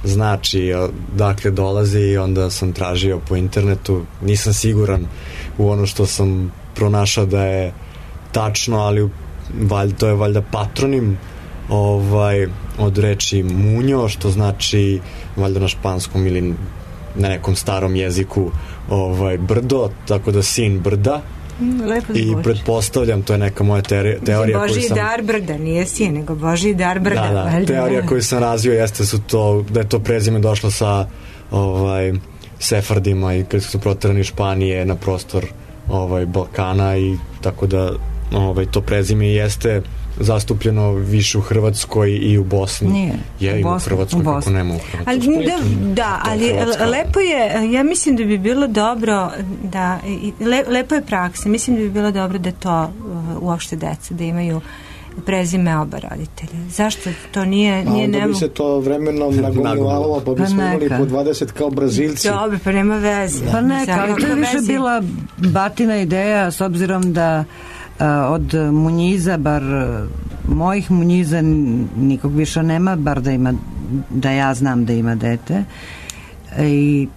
Speaker 7: znači dakle dolazi i onda sam tražio po internetu, nisam siguran u ono što sam pronašao da je tačno, ali valj, to je valjda patronim ovaj, od reči munjo, što znači valjda na španskom ili na nekom starom jeziku ovaj, brdo, tako da sin brda.
Speaker 4: Lepo
Speaker 7: i
Speaker 4: zvuči.
Speaker 7: Pretpostavljam, to je neka moja teorija, teorija
Speaker 4: Božji
Speaker 7: koju sam...
Speaker 4: dar brda, nije sin, nego Božji dar brda.
Speaker 7: Da, da,
Speaker 4: valjda,
Speaker 7: teorija
Speaker 4: da.
Speaker 7: koju sam razvio jeste su to, da je to prezime došlo sa ovaj, Sefardima i kad su proterani iz Španije na prostor ovaj, Balkana i tako da ovaj, to prezime jeste zastupljeno više u Hrvatskoj i u Bosni.
Speaker 4: Nije.
Speaker 7: Je, i u Hrvatskoj, kako nema u Hrvatskoj.
Speaker 4: Ali, da, da, ali lepo je, ja mislim da bi bilo dobro da, le, lepo je praksa, mislim da bi bilo dobro da to uh, uopšte deca, da imaju prezime oba roditelja. Zašto to nije,
Speaker 10: pa
Speaker 4: nije
Speaker 10: onda
Speaker 4: nemo...
Speaker 10: bi se to vremenom nagomilalo, pa bismo
Speaker 6: Pa
Speaker 10: imali
Speaker 6: neka.
Speaker 10: po dvadeset kao Brazilci.
Speaker 4: Dobro, pa nema veze.
Speaker 6: Pa neka, ali to je više
Speaker 4: veze.
Speaker 6: bila batina ideja, s obzirom da a, od Munjiza, bar a, mojih Munjiza n- nikog više nema, bar da ima, da ja znam da ima dete. I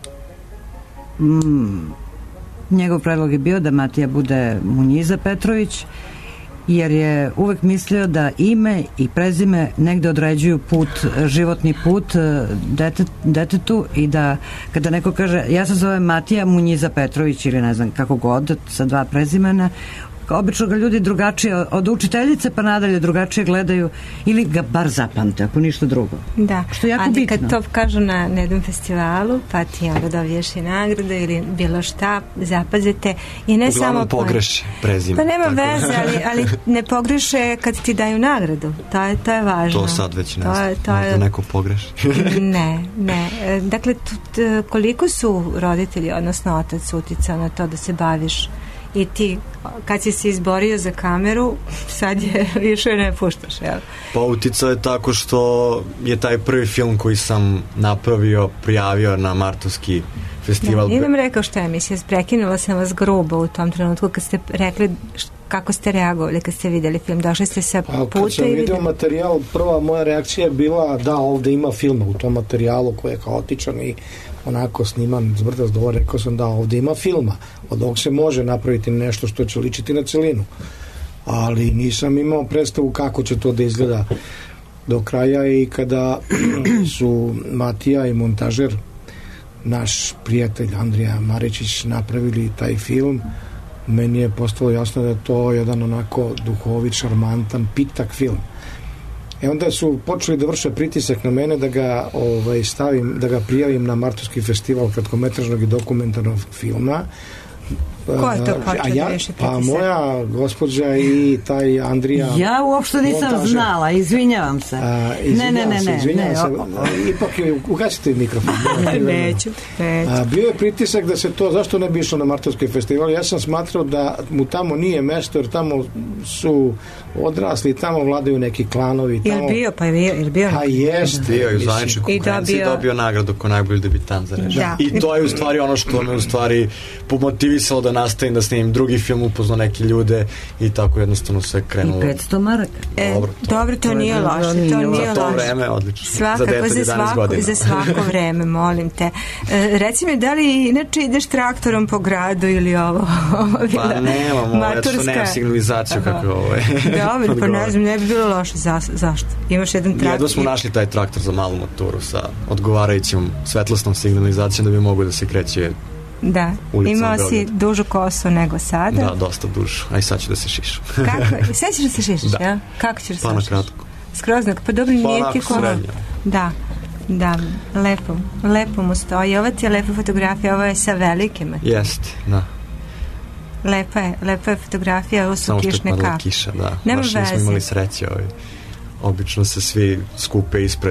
Speaker 6: mm, njegov predlog je bio da Matija bude Munjiza Petrović, jer je uvek mislio da ime i prezime negde određuju put, životni put e, dete, detetu i da kada neko kaže ja se zovem Matija Munjiza Petrović ili ne znam kako god sa dva prezimena, obično ga ljudi drugačije od učiteljice pa nadalje drugačije gledaju ili ga bar zapamte ako ništa drugo.
Speaker 4: Da,
Speaker 6: što je jako
Speaker 4: ali
Speaker 6: bitno.
Speaker 4: kad to kažu na nedom festivalu, pa ti onda dobiješ i nagradu ili bilo šta, zapazite i ne
Speaker 7: Uglavnom
Speaker 4: samo...
Speaker 7: pogreše prezime.
Speaker 4: Pa nema
Speaker 7: tako.
Speaker 4: veze, ali, ali ne pogreše kad ti daju nagradu. To je, to je važno.
Speaker 7: To sad već ne
Speaker 4: To
Speaker 7: znam.
Speaker 4: je- to
Speaker 7: Možda
Speaker 4: je-
Speaker 7: neko pogreši.
Speaker 4: Ne, ne. E, Dakle, tu- t- koliko su roditelji, odnosno otac uticao na to da se baviš i ti, kad si se izborio za kameru, sad je više ne puštaš, jel?
Speaker 7: Pa uticao je tako što je taj prvi film koji sam napravio, prijavio na Martovski festival.
Speaker 4: Da, nije nam rekao šta je emisija, prekinula sam vas grubo u tom trenutku kad ste rekli š- kako ste reagovali kad ste vidjeli film, došli ste sa
Speaker 10: Pa kad
Speaker 4: puta
Speaker 10: sam
Speaker 4: i
Speaker 10: vidio
Speaker 4: vidjeli...
Speaker 10: materijal, prva moja reakcija je bila da ovde ima filma u tom materijalu koji je haotičan i onako sniman zbrda s dola, rekao sam da ovde ima filma, od ovog se može napraviti nešto što će ličiti na celinu, ali nisam imao predstavu kako će to da izgleda do kraja i kada su Matija i montažer, naš prijatelj Andrija Maričić napravili taj film, meni je postalo jasno da je to jedan onako duhovit, šarmantan, pitak film. E onda su počeli da vrše pritisak na mene da ga ovaj, stavim, da ga prijavim na Martovski festival kratkometražnog i dokumentarnog filma.
Speaker 4: Ko je to
Speaker 10: A
Speaker 4: počeo
Speaker 10: ja,
Speaker 4: da vrši
Speaker 10: pa
Speaker 4: pritisak?
Speaker 10: moja gospođa i taj Andrija.
Speaker 6: Ja uopšte nisam
Speaker 10: montažer.
Speaker 6: znala, izvinjavam se.
Speaker 10: A,
Speaker 6: ne, ne, ne,
Speaker 10: se,
Speaker 6: ne,
Speaker 10: izvinjavam
Speaker 6: ne,
Speaker 10: se.
Speaker 6: o- o-
Speaker 10: Ipak je, ugasite mikrofon.
Speaker 4: Neću, neću.
Speaker 10: A, bio je pritisak da se to, zašto ne bi išlo na Martovski festival? Ja sam smatrao da mu tamo nije mesto, jer tamo su odrasli, tamo vladaju neki klanovi.
Speaker 4: Jel
Speaker 10: Tamo...
Speaker 4: bio, pa je bio, jel bio?
Speaker 10: Pa jest.
Speaker 7: Bio je u zvaničnoj
Speaker 4: I
Speaker 7: konkurenciji
Speaker 4: dobio-
Speaker 7: dobio nagradu kao najbolji debitant za režiju.
Speaker 4: Da.
Speaker 7: I to je u stvari ono što me u stvari pomotivisalo da nastavim da snimim drugi film, upoznao neke ljude i tako jednostavno sve krenulo.
Speaker 6: I petsto maraka.
Speaker 4: E,
Speaker 7: Dobro, to-
Speaker 4: dobro, to
Speaker 6: to je
Speaker 4: nije
Speaker 6: bilo-
Speaker 4: loše, to
Speaker 6: nije
Speaker 4: nije
Speaker 6: loše.
Speaker 7: Za to
Speaker 4: loše.
Speaker 7: vreme, odlično.
Speaker 4: Svakako,
Speaker 7: Za dete od
Speaker 4: za
Speaker 7: jedanaest
Speaker 4: svako,
Speaker 7: godina.
Speaker 4: za svako vreme, molim te. E, reci mi, da li inače ideš traktorom po gradu ili ovo? ovo bila
Speaker 7: Pa nemamo, eto što
Speaker 4: maturska-
Speaker 7: nemam signalizaciju kako je ovo.
Speaker 4: Dobro, pa ne znam, ne bi bilo loše. Za, zašto? Imaš jedan traktor.
Speaker 7: Jedno smo našli taj traktor za malu maturu sa odgovarajućom svetlosnom signalizacijom da bi mogo da se kreće.
Speaker 4: Da,
Speaker 7: ulicom
Speaker 4: imao si
Speaker 7: Beograda.
Speaker 4: dužu kosu nego sada.
Speaker 7: Da, dosta dužo. Aj sad ću da se šišam.
Speaker 4: Kako? Sve ćeš da se šišiš,
Speaker 7: Da.
Speaker 4: ja? Kako ćeš da se
Speaker 7: Pa na
Speaker 4: šišiš?
Speaker 7: kratko.
Speaker 4: Skroz na, pa dobro,
Speaker 7: Pa
Speaker 4: nije
Speaker 7: onako
Speaker 4: ti ko...
Speaker 7: srednje.
Speaker 4: Da, da, lepo, lepo mu stoji. Ova ti je lepa fotografija, ovo je sa velikim.
Speaker 7: Jeste, da.
Speaker 4: Lepa je, lepa je fotografija, ovo su
Speaker 7: Samo što je
Speaker 4: kišne
Speaker 7: padala
Speaker 4: kapi.
Speaker 7: kiša, da.
Speaker 4: Nema
Speaker 7: Baš nismo
Speaker 4: veze.
Speaker 7: imali sreće. Ovaj. Obično se svi skupe ispred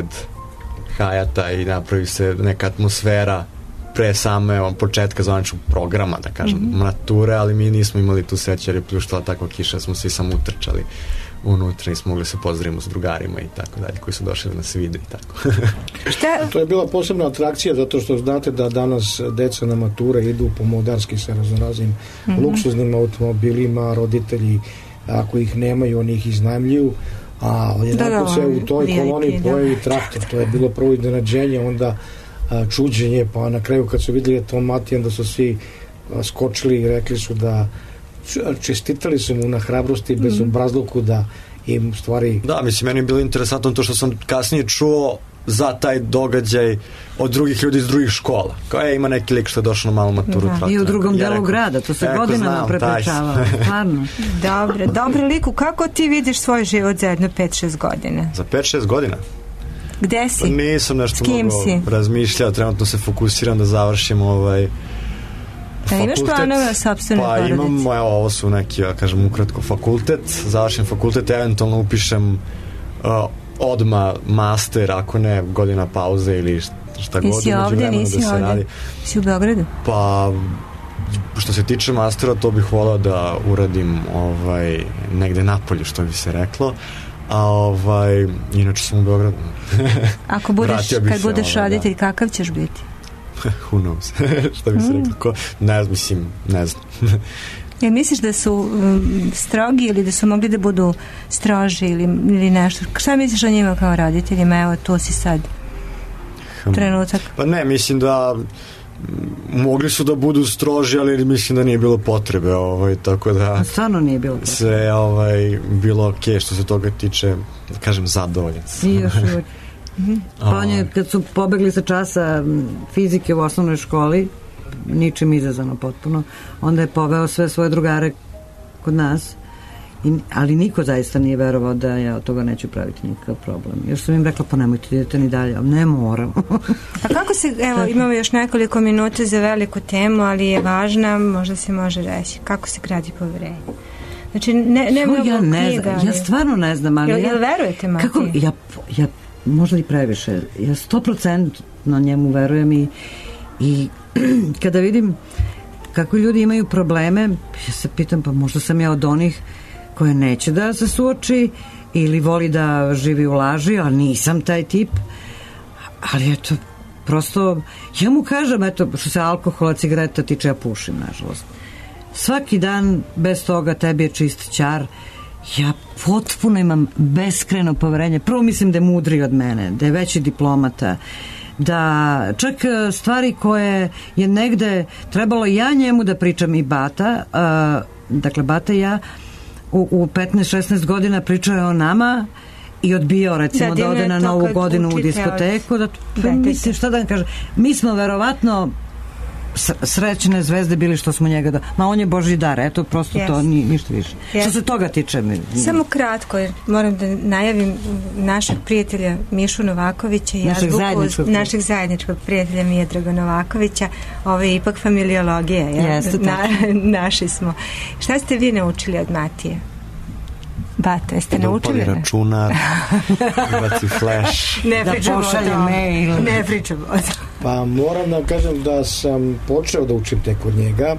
Speaker 7: Hajata i napravi se neka atmosfera pre same on, početka zvaničnog programa, da kažem,
Speaker 4: Mhm.
Speaker 7: mature, ali mi nismo imali tu sreće jer je pljuštala takva kiša, smo svi samo utrčali unutra, nismo mogli se pozdravimo s drugarima i tako dalje, koji su došli da nas vide i tako.
Speaker 4: Šta?
Speaker 10: To je bila posebna atrakcija zato što znate da danas deca na mature idu pomodarski sa raznoraznim
Speaker 4: Mhm.
Speaker 10: luksuznim automobilima, roditelji ako ih nemaju, oni ih iznajmljuju, A jednako se u toj koloni pojavi traktor, to je bilo prvo iznenađenje, onda a, čuđenje, pa na kraju kad su vidjeli to Matijan, da su svi a, skočili i rekli su da čestitali su mu na hrabrosti i bezobrazluku da im stvari...
Speaker 7: Da, mislim, meni je bilo interesantno to što sam kasnije čuo za taj događaj od drugih ljudi iz drugih škola. Kao je, ima neki lik što je došao na malu maturu.
Speaker 6: Da. I u drugom delu grada, to se godinama prepričava. Stvarno.
Speaker 4: Dobre, dobre liku, kako ti vidiš svoj život za jedno pet šest godina?
Speaker 7: Za pet šest godina?
Speaker 4: Gde si?
Speaker 7: Pa nisam nešto mnogo
Speaker 4: si?
Speaker 7: razmišljao, trenutno se fokusiram da završim ovaj
Speaker 4: Da imaš planove o sopstvenoj
Speaker 7: pa
Speaker 4: porodici?
Speaker 7: Pa imam, evo, ovo su neki, ja kažem, ukratko fakultet, završim fakultet, eventualno upišem uh, odma master, ako ne, godina pauze ili šta god.
Speaker 4: Nisi ovdje, nisi
Speaker 7: da
Speaker 4: ovdje. Si u Beogradu?
Speaker 7: Pa, što se tiče mastera, to bih volao da uradim ovaj, negde napolju, što bi se reklo. A ovaj, inače sam u Beogradu.
Speaker 4: Ako budeš, kad
Speaker 7: se,
Speaker 4: budeš
Speaker 7: ovaj,
Speaker 4: roditelj,
Speaker 7: da.
Speaker 4: Kakav ćeš biti?
Speaker 7: Who knows? Što bi se reklo? Ko? Ne, mislim, ne znam.
Speaker 4: Jel misliš da su um, strogi ili da su mogli da budu stroži ili, ili nešto? Šta misliš o njima kao roditeljima? Evo, tu si sad. Trenutak.
Speaker 7: Pa ne, mislim da mogli su da budu stroži, ali mislim da nije bilo potrebe, ovaj, tako da...
Speaker 6: A stvarno nije bilo potrebe.
Speaker 7: Sve ovaj, bilo okej, okay, što se toga tiče, da kažem, zadovoljan.
Speaker 6: I još uvijek. Pa on je, kad su pobegli sa časa fizike u osnovnoj školi, ničim izazvano potpuno, onda je poveo sve svoje drugare kod nas, I, ali niko zaista nije verovao da ja od toga neću praviti nikakav problem. Još sam im rekla, pa nemojte, idete ni dalje. Ne moram.
Speaker 4: A kako se, evo, imamo još nekoliko minuta za veliku temu, ali je važna, možda se može reći, kako se gradi poverenje? Znači, ne, ne mnogo
Speaker 6: ja ne
Speaker 4: knjiga.
Speaker 6: Znam, ja stvarno ne znam, ali
Speaker 4: jel,
Speaker 6: ja...
Speaker 4: Jel verujete, Matija?
Speaker 6: Kako, ja, ja, možda i previše. Ja sto procentno njemu verujem i, i kada vidim kako ljudi imaju probleme, ja se pitam, pa možda sam ja od onih koje neće da se suoči ili voli da živi u laži, ali nisam taj tip. Ali eto, prosto, ja mu kažem, eto, što se alkohola, cigareta tiče, ja pušim, nažalost. Svaki dan bez toga tebi je čist ćar. Ja potpuno imam beskrajno poverenje. Prvo mislim da je mudri od mene, da je veći diplomata, da čak stvari koje je negde trebalo ja njemu da pričam i Bata, uh, dakle Bata i ja, u, u petnaest šesnaest godina pričao je o nama i odbijao recimo da, da ode na novu godinu u diskoteku. Da, da, mislim, šta da vam kažem, mi smo verovatno srećne zvezde bili što smo njega da... Ma on je Božji dar, eto, prosto yes. to ni, ništa više. Yes. Što se toga tiče... Mi,
Speaker 4: Samo kratko, moram da najavim našeg prijatelja Mišu Novakovića i
Speaker 6: našeg,
Speaker 4: zajedničkog, našeg zajedničkog prijatelja Miodraga Novakovića. Ovo je ipak familiologija. Ja?
Speaker 6: Jeste,
Speaker 4: Na, naši smo. Šta ste vi naučili od Matije? Bata, jeste
Speaker 7: da
Speaker 4: naučili?
Speaker 7: Da upali računar, ubaci flash.
Speaker 4: Ne
Speaker 6: da pošalje mail.
Speaker 4: Ne pričamo o to.
Speaker 10: Pa moram da kažem da sam počeo da učim tek od njega.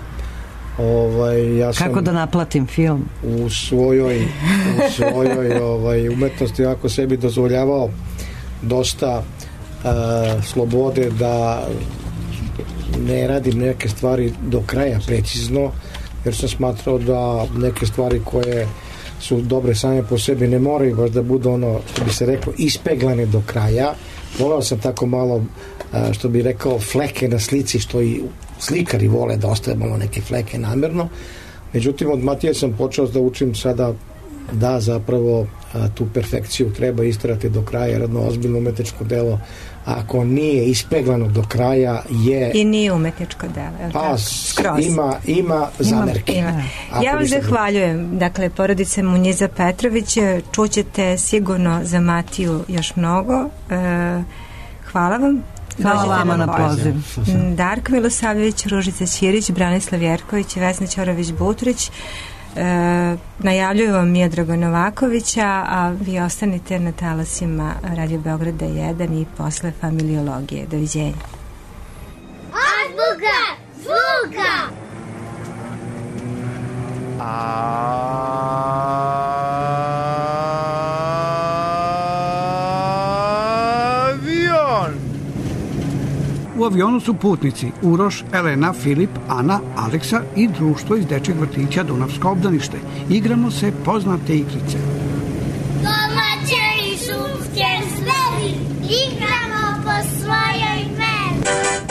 Speaker 10: Ovaj, ja sam
Speaker 6: kako da naplatim film?
Speaker 10: U svojoj, u svojoj ovaj, umetnosti ako sebi dozvoljavao dosta uh, slobode da ne radim neke stvari do kraja precizno, jer sam smatrao da neke stvari koje su dobre same po sebi ne moraju baš da budu ono što bi se reklo ispeglane do kraja. Volao sam tako malo što bi rekao fleke na slici, što i slikari vole da ostaje malo neke fleke namerno. Međutim, od Matije sam počeo da učim sada da zapravo a, tu perfekciju treba istrati do kraja, jer jedno ozbiljno umetničko delo ako nije ispeglano do kraja je...
Speaker 4: I nije umetničko delo.
Speaker 10: Pa ima, ima zamerke.
Speaker 4: Ima, ima. Ja vam zahvaljujem. Dakle, porodice Munjiza Petrović, čućete sigurno za Matiju još mnogo. E, hvala vam.
Speaker 6: Hvala vama na poziv.
Speaker 4: Darko Milosavljević, Ružica Ćirić, Branislav Jerković, Vesna Ćorović-Butrić. E, najavljuju vam Miodraga Novakovića, a vi ostanite na talasima Radio Beograda jedan i posle familiologije. Doviđenja.
Speaker 2: Azbuka zvuka.
Speaker 17: U avionu su putnici Uroš, Elena, Filip, Ana, Aleksa i društvo iz dečjeg vrtića Dunavsko obdanište. Igramo se poznate igrice.
Speaker 2: Domaći Igramo po svojoj meri.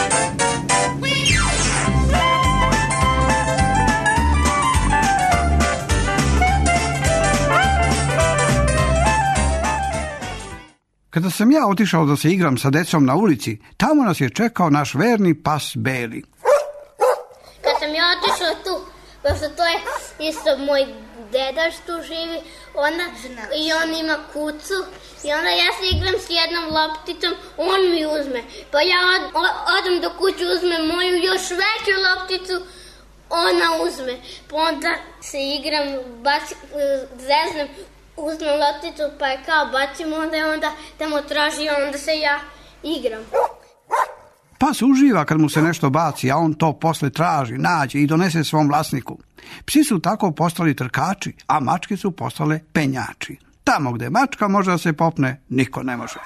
Speaker 17: Kada sam ja otišao da se igram sa decom na ulici, tamo nas je čekao naš verni pas Beli.
Speaker 2: Kad sam ja otišao tu, pošto to je isto moj deda što živi, onda, i on ima kucu, i onda ja se igram s jednom lopticom, on mi uzme. Pa ja od, odem do kuće, uzmem moju još veću lopticu, ona uzme. Pa onda se igram, baci, zeznem, uzmem lopticu, pa je kao bacim, onda je onda tamo traži, onda se ja igram.
Speaker 17: Pas uživa kad mu se nešto baci, a on to posle traži, nađe i donese svom vlasniku. Psi su tako postali trkači, a mačke su postale penjači. Tamo gde mačka može da se popne, niko ne može.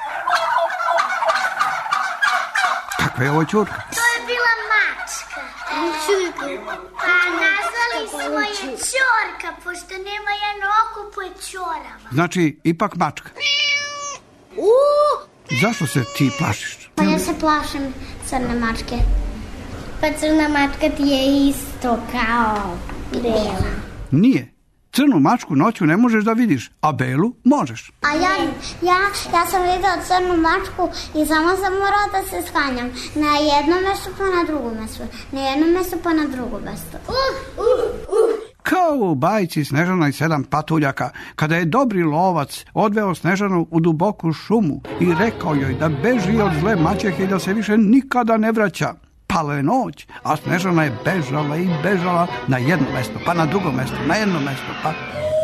Speaker 17: Kakva je ovo ćurka?
Speaker 2: To je bila mačka. Pa nazvali smo je ćorka, pošto nema jedno oko po ćorama.
Speaker 17: Znači, ipak mačka.
Speaker 2: Uuu!
Speaker 17: Zašto se ti plašiš?
Speaker 2: Pa ja se plašim crne mačke. Pa crna mačka ti je isto kao bela.
Speaker 17: Nije. Crnu mačku noću ne možeš da vidiš, a belu možeš.
Speaker 2: A ja, ja, ja sam videla crnu mačku i samo sam morala da se skanjam. Na jednom mestu pa na drugom mestu. Na jednom mestu pa na drugom mestu. Uh, uh, uh.
Speaker 17: Kao u bajci Snežana i sedam patuljaka, kada je dobri lovac odveo Snežanu u duboku šumu i rekao joj da beži od zle maćehe i da se više nikada ne vraća. Pala je noć, a Snežana je bežala i bežala na jedno mesto, pa na drugo mesto, na jedno mesto, pa...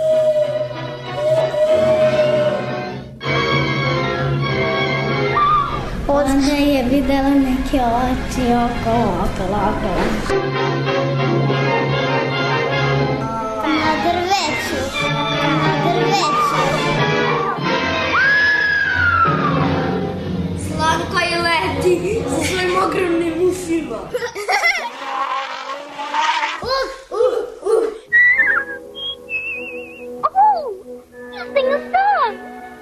Speaker 2: Onda je videla neke oči okolo, okolo, okolo. Na drveću, na drveću.
Speaker 1: Slatko je leti sa svojim ogromnim ušima.
Speaker 2: Uh, uh, uh. Oh, you sing a song.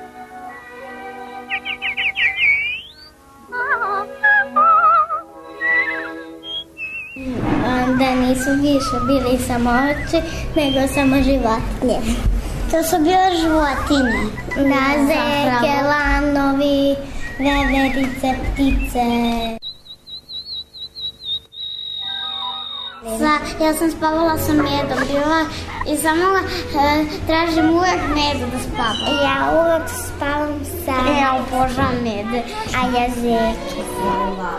Speaker 2: Onda nisu više bili samo oči, nego samo životinje. To su bile životinje. Da, zeke, lanovi, veverice, ptice. Sa, ja sam spavala sa medom bila i samo e, tražim uvek medu da spavam. Ja uvek spavam sa... Ja obožavam mede. A ja zeke spavam.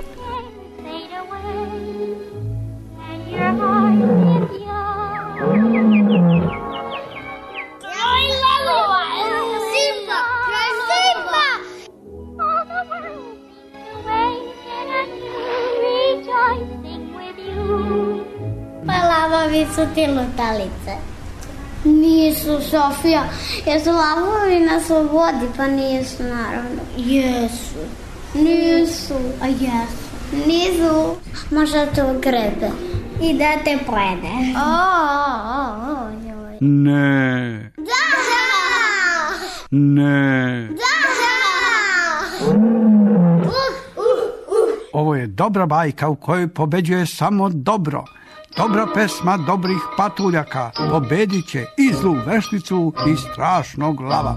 Speaker 2: Pa lavovi su ti lutalice. Nisu, Sofija. Jesu lavovi na slobodi, pa nisu, naravno. Jesu. Nisu. A jesu. Nisu. Možda to grebe. I da te pojede. O, o, o, joj.
Speaker 17: Ne.
Speaker 2: Da!
Speaker 17: Ne.
Speaker 2: Da!
Speaker 17: Ovo je dobra bajka u kojoj pobeđuje samo dobro. Dobra pesma dobrih patuljaka pobedit će i zlu vešticu i strašnog lava.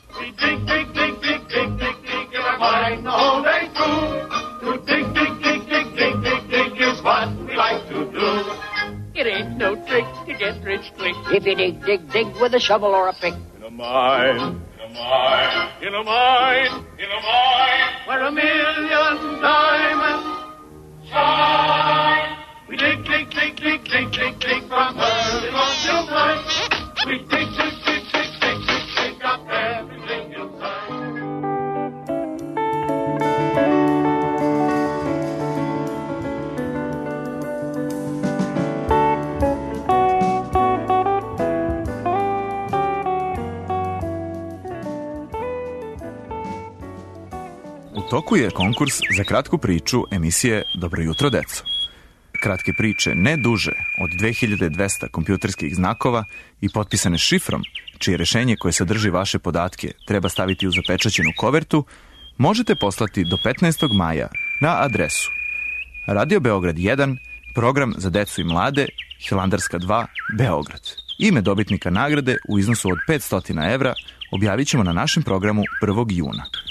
Speaker 18: It ain't no trick to get rich quick if you dig, dig, dig with a shovel or a pick. In a mine, in a mine, in a mine, in a mine, where a million diamonds shine. We dig, dig, dig, dig, dig, dig, dig from early morn till night. We dig, dig, dig, dig, dig, dig, dig up everything inside.
Speaker 19: U toku je konkurs za kratku priču emisije Dobro jutro, deco. Kratke priče ne duže od dve hiljade dvesta kompjuterskih znakova i potpisane šifrom, čije rešenje koje sadrži vaše podatke treba staviti u zapečaćenu kovertu, možete poslati do petnaestog maja na adresu Radio Beograd jedan, program za decu i mlade, Hilandarska dva, Beograd. Ime dobitnika nagrade u iznosu od petsto evra objavit ćemo na našem programu prvog juna.